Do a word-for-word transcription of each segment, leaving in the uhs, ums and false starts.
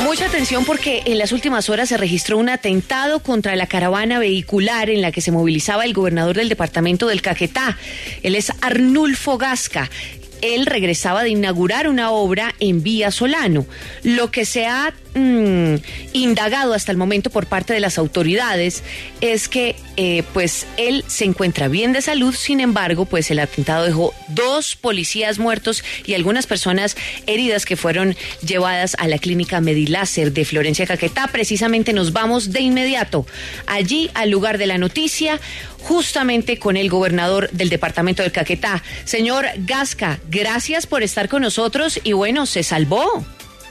Mucha atención porque en las últimas horas se registró un atentado contra la caravana vehicular en la que se movilizaba el gobernador del departamento del Caquetá. Él es Arnulfo Gasca. Él regresaba de inaugurar una obra en Vía Solano. Lo que se ha mmm, indagado hasta el momento por parte de las autoridades es que eh, pues él se encuentra bien de salud. Sin embargo, pues el atentado dejó dos policías muertos y algunas personas heridas que fueron llevadas a la clínica Mediláser de Florencia, Caquetá. Precisamente nos vamos de inmediato allí al lugar de la noticia, justamente con el gobernador del departamento del Caquetá. Señor Gasca, gracias por estar con nosotros y bueno, se salvó.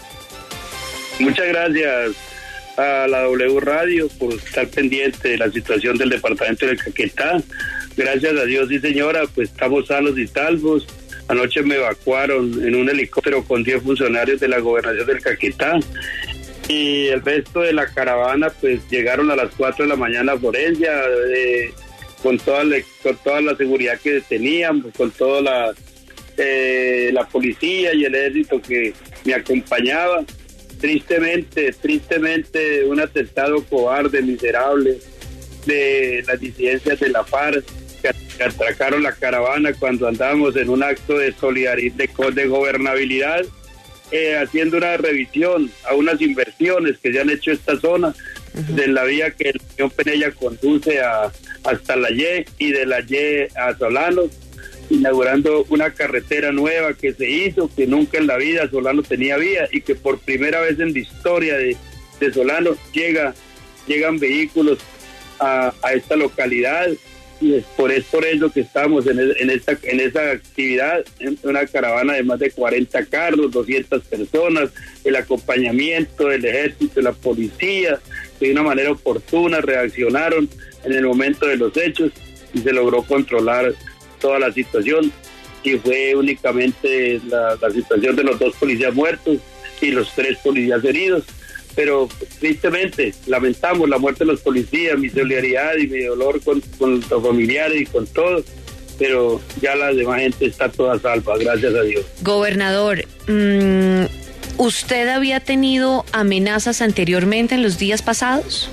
Muchas gracias a la W Radio por estar pendiente de la situación del departamento del Caquetá. Gracias a Dios, sí señora, pues estamos sanos y salvos. Anoche me evacuaron en un helicóptero con diez funcionarios de la gobernación del Caquetá. Y el resto de la caravana pues llegaron a las cuatro de la mañana a Florencia, eh, con toda la, con toda la seguridad que teníamos, con toda la, eh, la policía y el ejército que me acompañaba. Tristemente, tristemente un atentado cobarde, miserable de las disidencias de la FARC que, que atracaron la caravana cuando andábamos en un acto de solidaridad, de, de gobernabilidad, eh, haciendo una revisión a unas inversiones que se han hecho en esta zona, uh-huh. de la vía que el señor Penella conduce a, hasta la Y y de la Y a Solano, inaugurando una carretera nueva que se hizo, que nunca en la vida Solano tenía vía y que por primera vez en la historia de, de Solano llega, llegan vehículos a, a esta localidad y es por, es por eso que estamos en, en, esta, en esa actividad, en una caravana de más de cuarenta carros, doscientas personas, el acompañamiento del ejército, de la policía, que de una manera oportuna reaccionaron en el momento de los hechos y se logró controlar toda la situación y fue únicamente la, la situación de los dos policías muertos y los tres policías heridos, pero tristemente lamentamos la muerte de los policías, mi solidaridad y mi dolor con, con los familiares y con todos, pero ya la demás gente está toda salva, gracias a Dios. Gobernador, mmm, ¿usted había tenido amenazas anteriormente en los días pasados?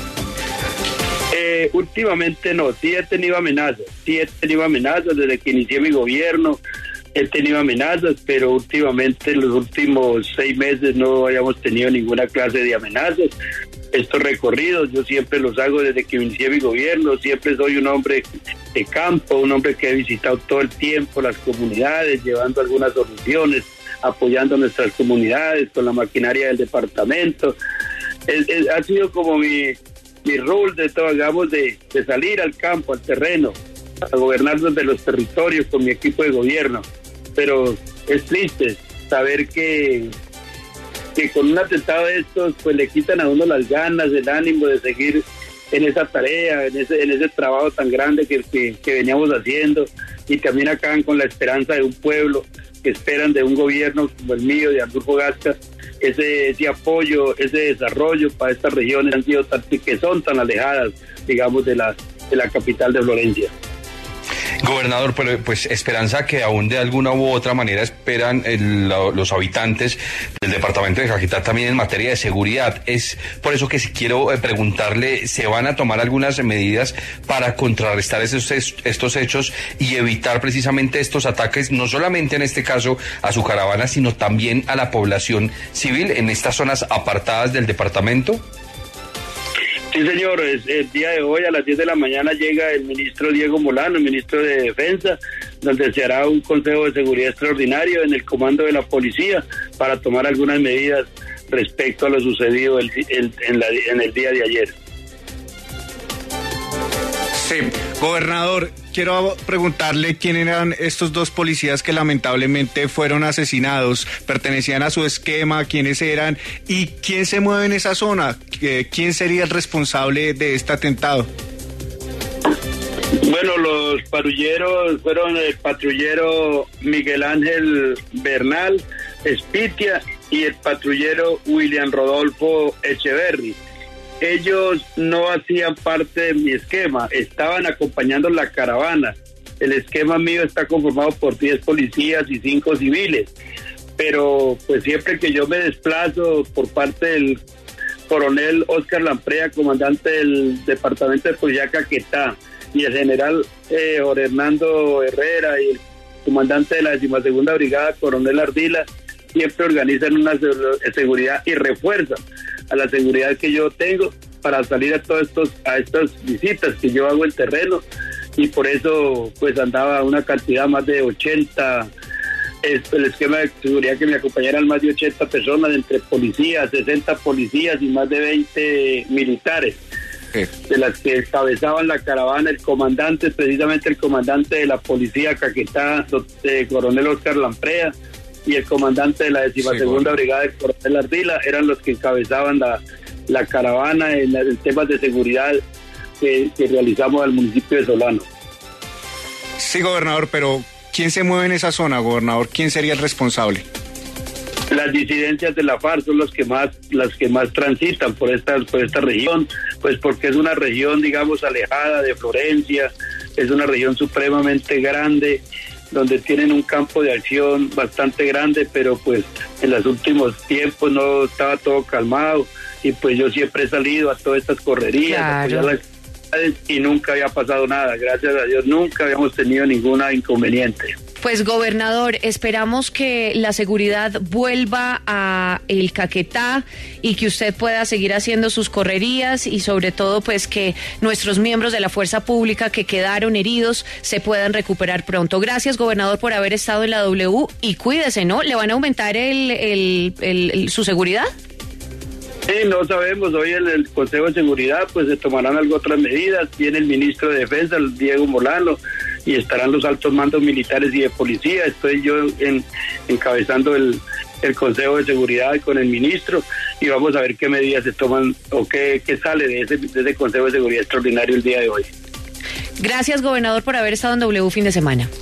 Eh, últimamente no, sí he tenido amenazas, sí he tenido amenazas desde que inicié mi gobierno, he tenido amenazas, pero últimamente en los últimos seis meses no hayamos tenido ninguna clase de amenazas. Estos recorridos yo siempre los hago desde que inicié mi gobierno, siempre soy un hombre de campo, un hombre que he visitado todo el tiempo las comunidades, llevando algunas soluciones, apoyando a nuestras comunidades con la maquinaria del departamento. Es, es, ha sido como mi... mi rol de todo, digamos, de, de salir al campo, al terreno, a gobernar desde los territorios con mi equipo de gobierno. Pero es triste saber que, que con un atentado de estos, pues le quitan a uno las ganas, el ánimo de seguir en esa tarea, en ese, en ese trabajo tan grande que, que, que veníamos haciendo, y también acaban con la esperanza de un pueblo que esperan de un gobierno como el mío, de Arnulfo Gasca, ese, ese apoyo, ese desarrollo para estas regiones han sido tan, que son tan alejadas, digamos, de la, de la capital de Florencia. Gobernador, pero pues esperanza que aún de alguna u otra manera esperan el, los habitantes del departamento de Caquetá también en materia de seguridad. Es por eso que quiero preguntarle, ¿se van a tomar algunas medidas para contrarrestar estos, estos hechos y evitar precisamente estos ataques, no solamente en este caso a su caravana, sino también a la población civil en estas zonas apartadas del departamento? Sí, señor, el día de hoy a las diez de la mañana llega el ministro Diego Molano, el ministro de Defensa, donde se hará un consejo de seguridad extraordinario en el comando de la policía para tomar algunas medidas respecto a lo sucedido el, el, en, la, en el día de ayer. Sí, gobernador, quiero preguntarle quién eran estos dos policías que lamentablemente fueron asesinados, pertenecían a su esquema, quiénes eran y quién se mueve en esa zona, quién sería el responsable de este atentado. Bueno, los patrulleros fueron el patrullero Miguel Ángel Bernal Espitia y el patrullero William Rodolfo Echeverry. Ellos no hacían parte de mi esquema, estaban acompañando la caravana. El esquema mío está conformado por diez policías y cinco civiles. pero pues siempre que yo me desplazo por parte del coronel Oscar Lamprea, comandante del departamento de policía Caquetá, y el general eh, Jorge Hernando Herrera y el comandante de la decimosegunda brigada, coronel Ardila, siempre organizan una seguridad y refuerzan a la seguridad que yo tengo para salir a todos estos a estas visitas que yo hago en terreno, y por eso pues andaba una cantidad más de ochenta, el esquema de seguridad que me acompañaran más de ochenta personas, entre policías, sesenta policías y más de veinte militares, sí, de las que encabezaban la caravana el comandante, precisamente el comandante de la policía Caquetá, el coronel Oscar Lamprea, y el comandante de la decimosegunda sí, brigada, el coronel Ardila, eran los que encabezaban la, la caravana en, en temas de seguridad que, que realizamos al municipio de Solano. Sí, gobernador, pero ¿quién se mueve en esa zona, gobernador? ¿Quién sería el responsable? Las disidencias de la FARC son los que más, las que más transitan por esta, por esta región, pues porque es una región, digamos, alejada de Florencia, es una región supremamente grande, donde tienen un campo de acción bastante grande, pero pues en los últimos tiempos no estaba todo calmado, y pues yo siempre he salido a todas estas correrías, claro, a apoyar las y nunca había pasado nada, gracias a Dios, nunca habíamos tenido ningún inconveniente. Pues gobernador, esperamos que la seguridad vuelva a el Caquetá y que usted pueda seguir haciendo sus correrías, y sobre todo pues que nuestros miembros de la fuerza pública que quedaron heridos se puedan recuperar pronto. Gracias, gobernador, por haber estado en la W, y cuídese, ¿no? ¿Le van a aumentar el, el, el, el su seguridad? Sí, no sabemos, hoy en el Consejo de Seguridad pues se tomarán algo otras medidas, viene el ministro de Defensa, el Diego Molano, y estarán los altos mandos militares y de policía, estoy yo en, encabezando el, el Consejo de Seguridad con el ministro, y vamos a ver qué medidas se toman o qué, qué sale de ese, de ese Consejo de Seguridad extraordinario el día de hoy. Gracias, gobernador, por haber estado en W Fin de Semana.